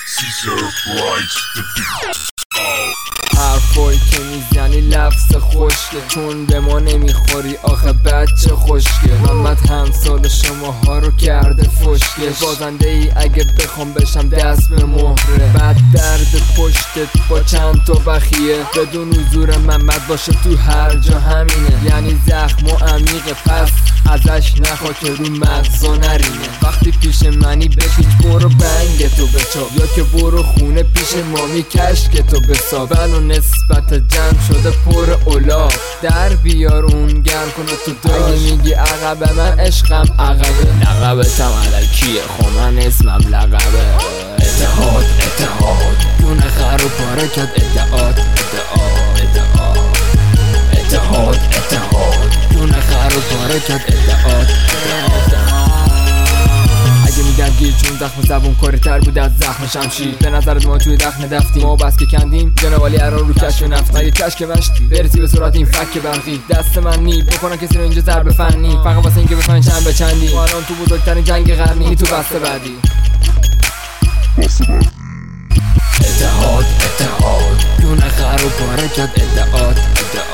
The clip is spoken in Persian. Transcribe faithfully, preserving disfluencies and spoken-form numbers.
حرفایی که میزنی لفظ خوشگه، چون به ما نمیخوری آخه بچه خوشگه. محمد همسال شما ها رو کرده فشکه، بازنده ای اگه بخوام بشم دست به مهره. بعد درد پشتت با چند تا بخیه، بدون حضور محمد باشه تو هر جا همینه. یعنی زخم و عمیقه پس ازش نخوا که رو مغزا نرینه. وقتی پیش منی بپیچ برو بنگ تو بچاب، یا که برو خونه پیش مامی کشک تو بساب. و نسبت جمع شده پر اولا، در بیار اون گرم کنه تو داش. میگی عقبه من عشقم عقبه، لقبتم علکیه خب من اسمم لقبه. اتحاد اتحاد دونه خر و پاره کرد ادعاد ادعاد ادعاد. اتحاد اتحاد دونه خر و پاره کرد ادعاد ادعاد. اگه میگن گیر چون زخم زبون کاری تر بود از زخم شمشیر. به نظرت ما توی دخن دفتیم، ما بس که کندیم جنوالی اران رو کشف نفت. مگه کشک مشتی برسی به سرعت این فک برقی؟ دست من نی بکنن کسی رو اینجا ضرب فنی، فقط واسه اینکه بفهمن چند به چندی. ما الان تو بزرگترین جنگ قرنی، تو بسته بعدی. اتحاد اتحاد دونه خر و پاره کرد ادعاد ادعاد.